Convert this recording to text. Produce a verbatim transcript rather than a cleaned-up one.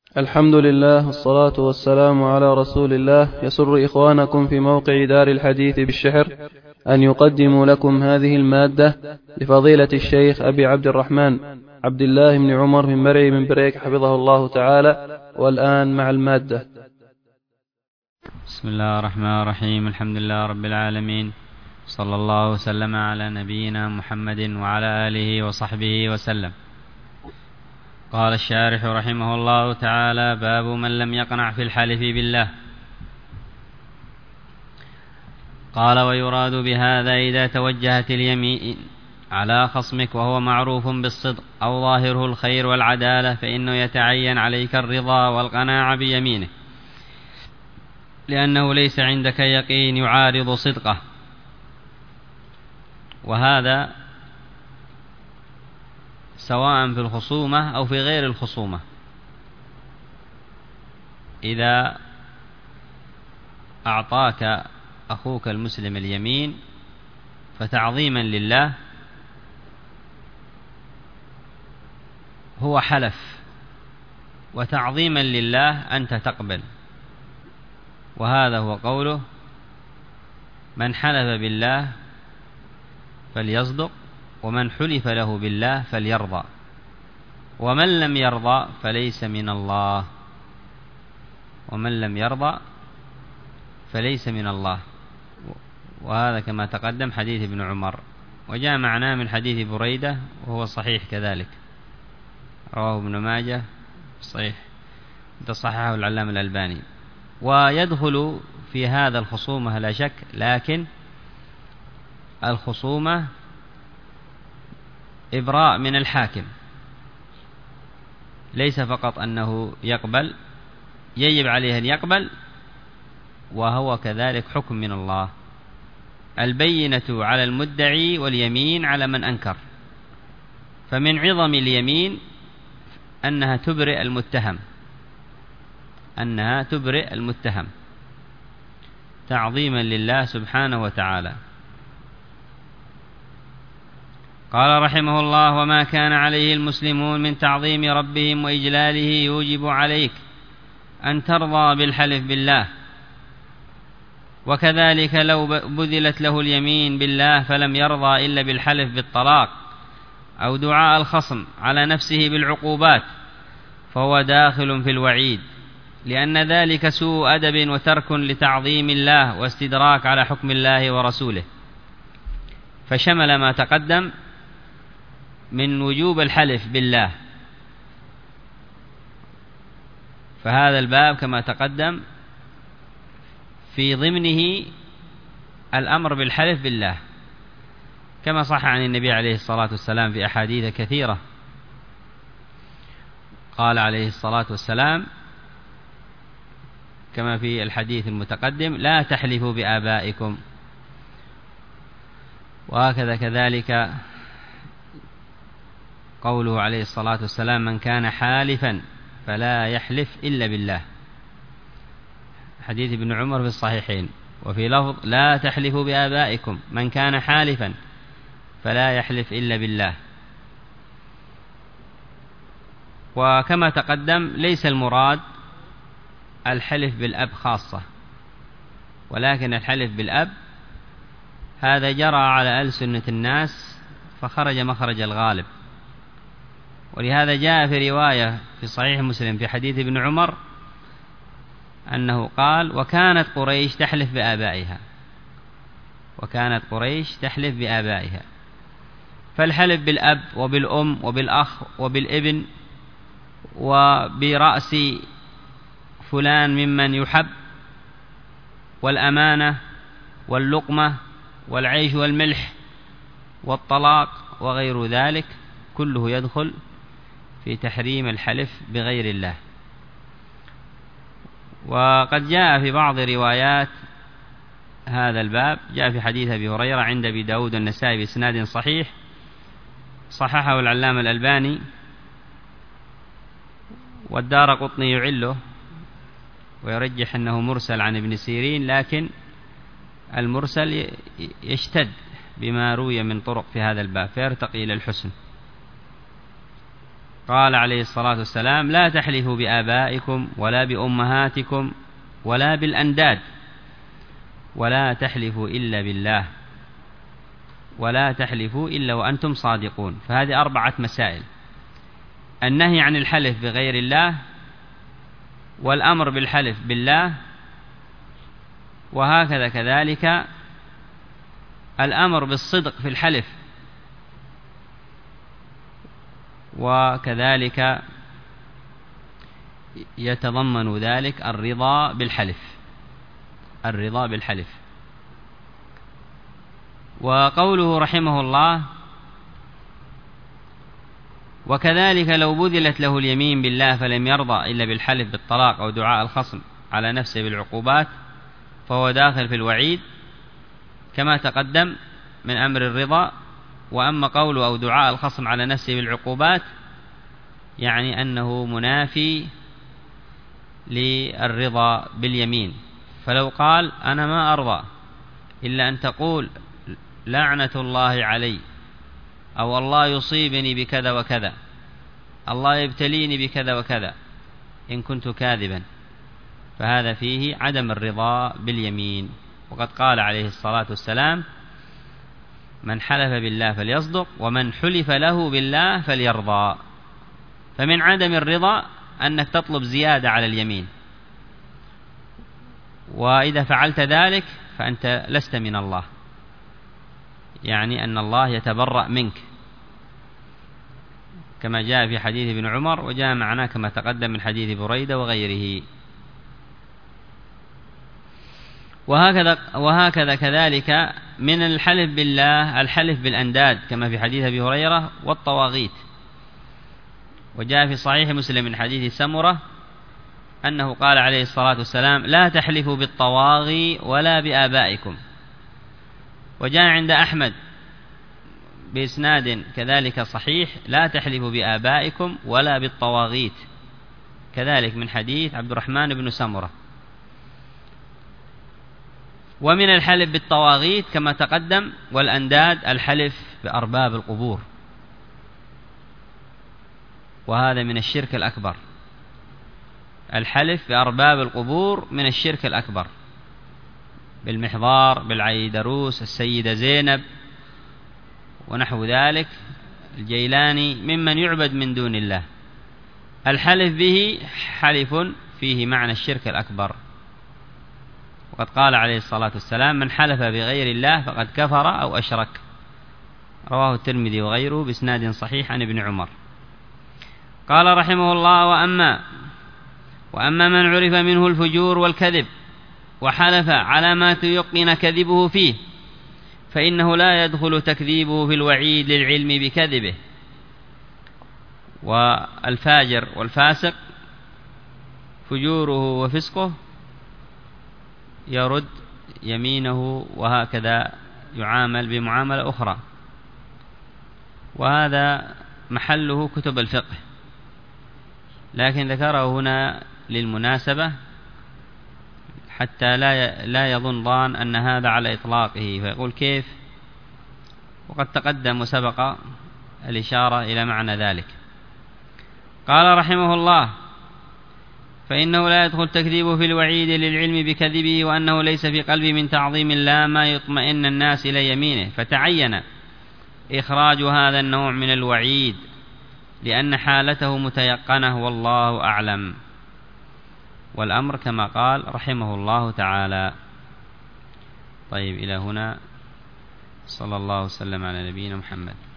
الحمد لله والصلاة والسلام على رسول الله. يسر إخوانكم في موقع دار الحديث بالشحر أن يقدموا لكم هذه المادة لفضيلة الشيخ أبي عبد الرحمن عبد الله بن عمر من مرعي من بريك حفظه الله تعالى. والآن مع المادة. بسم الله الرحمن الرحيم. الحمد لله رب العالمين، صلى الله وسلم على نبينا محمد وعلى آله وصحبه وسلم. قال الشارح رحمه الله تعالى: باب من لم يقنع في الحلف بالله. قال: ويراد بهذا إذا توجهت اليمين على خصمك وهو معروف بالصدق أو ظاهره الخير والعدالة فإنه يتعين عليك الرضا والقناعة بيمينه، لأنه ليس عندك يقين يعارض صدقه. وهذا سواء في الخصومة أو في غير الخصومة. إذا أعطاك أخوك المسلم اليمين فتعظيما لله هو حلف، وتعظيما لله أنت تقبل. وهذا هو قوله: من حلف بالله فليصدق، ومن حلف له بالله فليرضى، ومن لم يرضى فليس من الله ومن لم يرضى فليس من الله. وهذا كما تقدم حديث ابن عمر، وجاء معناه من حديث بريدة وهو صحيح كذلك، رواه ابن ماجه صحيح، تصححه العلامة الألباني. ويدخل في هذا الخصومة لا شك، لكن الخصومة إبراء من الحاكم، ليس فقط أنه يقبل، يجب عليه أن يقبل، وهو كذلك حكم من الله. البينة على المدعي واليمين على من أنكر. فمن عظم اليمين أنها تبرئ المتهم أنها تبرئ المتهم تعظيما لله سبحانه وتعالى. قال رحمه الله: وما كان عليه المسلمون من تعظيم ربهم وإجلاله يوجب عليك أن ترضى بالحلف بالله. وكذلك لو بذلت له اليمين بالله فلم يرضى إلا بالحلف بالطلاق أو دعاء الخصم على نفسه بالعقوبات فهو داخل في الوعيد، لأن ذلك سوء أدب وترك لتعظيم الله واستدراك على حكم الله ورسوله. فشمل ما تقدم من وجوب الحلف بالله. فهذا الباب كما تقدم في ضمنه الأمر بالحلف بالله، كما صح عن النبي عليه الصلاة والسلام في أحاديث كثيرة. قال عليه الصلاة والسلام كما في الحديث المتقدم: لا تحلفوا بآبائكم. وهكذا كذلك قوله عليه الصلاة والسلام: من كان حالفا فلا يحلف إلا بالله، حديث ابن عمر في الصحيحين. وفي لفظ: لا تحلفوا بآبائكم، من كان حالفا فلا يحلف إلا بالله. وكما تقدم ليس المراد الحلف بالأب خاصة، ولكن الحلف بالأب هذا جرى على ألسنة الناس فخرج مخرج الغالب. ولهذا جاء في رواية في صحيح مسلم في حديث ابن عمر أنه قال: وكانت قريش تحلف بآبائها وكانت قريش تحلف بآبائها. فالحلف بالأب وبالأم وبالأخ وبالابن وبرأس فلان ممن يحب، والأمانة واللقمة والعيش والملح والطلاق وغير ذلك كله يدخل في تحريم الحلف بغير الله. وقد جاء في بعض روايات هذا الباب، جاء في حديث أبي هريرة عند أبي داود والنسائي بإسناد صحيح، صححه العلامة الألباني، والدارقطني يعله ويرجح أنه مرسل عن ابن سيرين، لكن المرسل يشتد بما روي من طرق في هذا الباب فيرتقي إلى الحسن. قال عليه الصلاة والسلام: لا تحلفوا بآبائكم ولا بأمهاتكم ولا بالأنداد، ولا تحلفوا إلا بالله، ولا تحلفوا إلا وأنتم صادقون. فهذه أربعة مسائل: النهي عن الحلف بغير الله، والأمر بالحلف بالله، وهكذا كذلك الأمر بالصدق في الحلف، وكذلك يتضمن ذلك الرضا بالحلف، الرضا بالحلف. وقوله رحمه الله: وكذلك لو بذلت له اليمين بالله فلم يرضى إلا بالحلف بالطلاق أو دعاء الخصم على نفسه بالعقوبات، فهو داخل في الوعيد كما تقدم من أمر الرضا. وأما قوله أو دعاء الخصم على نفسه بالعقوبات يعني أنه منافي للرضا باليمين. فلو قال: أنا ما أرضى إلا أن تقول لعنة الله علي، أو الله يصيبني بكذا وكذا، الله يبتليني بكذا وكذا إن كنت كاذبا، فهذا فيه عدم الرضا باليمين. وقد قال عليه الصلاة والسلام: من حلف بالله فليصدق، ومن حلف له بالله فليرضى. فمن عدم الرضا أنك تطلب زيادة على اليمين، وإذا فعلت ذلك فأنت لست من الله، يعني أن الله يتبرأ منك، كما جاء في حديث ابن عمر، وجاء معناه كما تقدم من حديث بريدة وغيره. وهكذا, وهكذا كذلك من الحلف بالله الحلف بالأنداد، كما في حديث أبي هريرة والطواغيت. وجاء في صحيح مسلم من حديث سمرة أنه قال عليه الصلاة والسلام: لا تحلفوا بالطواغي ولا بآبائكم. وجاء عند أحمد بإسناد كذلك صحيح: لا تحلفوا بآبائكم ولا بالطواغيت، كذلك من حديث عبد الرحمن بن سمرة. ومن الحلف بالطواغيت كما تقدم والأنداد الحلف بأرباب القبور، وهذا من الشرك الأكبر. الحلف بأرباب القبور من الشرك الأكبر، بالمحضار، بالعيدروس، السيدة زينب ونحو ذلك، الجيلاني، ممن يعبد من دون الله. الحلف به حلف فيه معنى الشرك الأكبر. وقد قال عليه الصلاة والسلام: من حلف بغير الله فقد كفر أو أشرك. رواه الترمذي وغيره بإسناد صحيح عن ابن عمر. قال رحمه الله: وأما وأما من عرف منه الفجور والكذب وحلف على ما تيقن كذبه فيه، فإنه لا يدخل تكذيبه في الوعيد للعلم بكذبه. والفاجر والفاسق فجوره وفسقه يرد يمينه، وهكذا يعامل بمعاملة أخرى، وهذا محله كتب الفقه، لكن ذكره هنا للمناسبة حتى لا لا يظن ظان أن هذا على إطلاقه فيقول كيف، وقد تقدم وسبق الإشارة إلى معنى ذلك. قال رحمه الله: فإنه لا يدخل تكذيبه في الوعيد للعلم بكذبه، وأنه ليس في قلبه من تعظيم الله ما يطمئن الناس إلى يمينه، فتعين إخراج هذا النوع من الوعيد لأن حالته متيقنة، والله أعلم. والأمر كما قال رحمه الله تعالى. طيب، إلى هنا، صلى الله وسلم على نبينا محمد.